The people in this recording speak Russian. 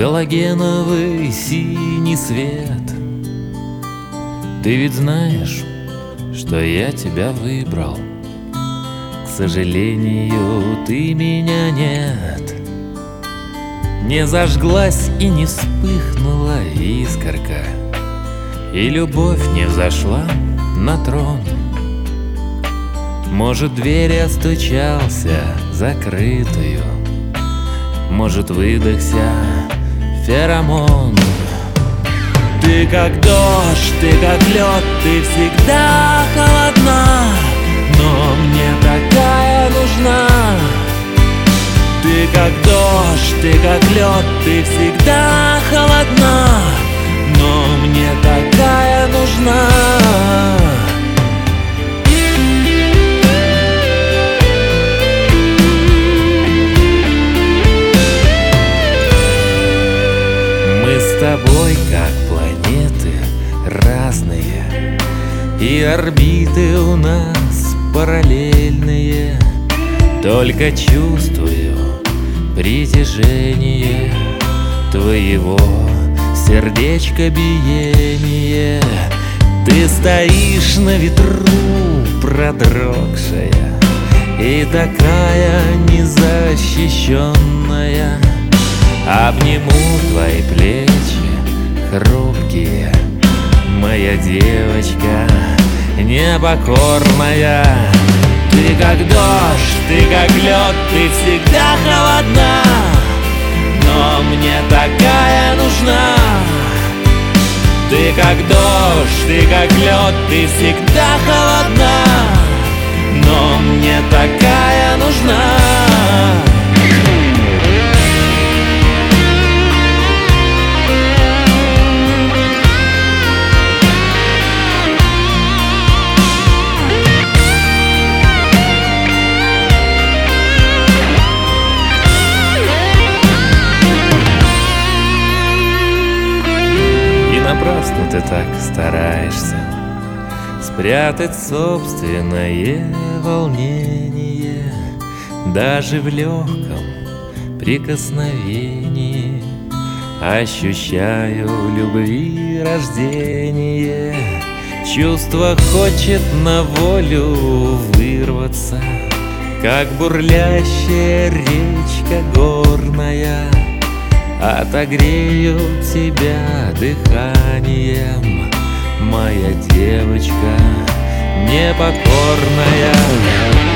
галогеновый синий свет. Ты ведь знаешь, что я тебя выбрал. К сожалению, ты меня нет. Не зажглась и не вспыхнула искорка, и любовь не взошла на трон. Может, дверь я стучался закрытую, может, выдохся феромон. Ты как дождь, ты как лед, ты всегда холодна, но мне такая нужна. Ты как дождь, ты как лед, ты всегда холодна, но мне такая нужна. С тобой как планеты разные, и орбиты у нас параллельные. Только чувствую притяжение твоего сердечка биение. Ты стоишь на ветру, продрогшая и такая незащищенная. Обниму твои плечи хрупкие, моя девочка непокорная. Ты как дождь, ты как лед, ты всегда холодна, но мне такая нужна. Ты как дождь, ты как лед, ты всегда холодна, но мне такая нужна. Напрасно ты так стараешься спрятать собственное волнение. Даже в легком прикосновении ощущаю любви рождение. Чувство хочет на волю вырваться, как бурлящая речка горная. Отогрею тебя дыханием, моя девочка непокорная.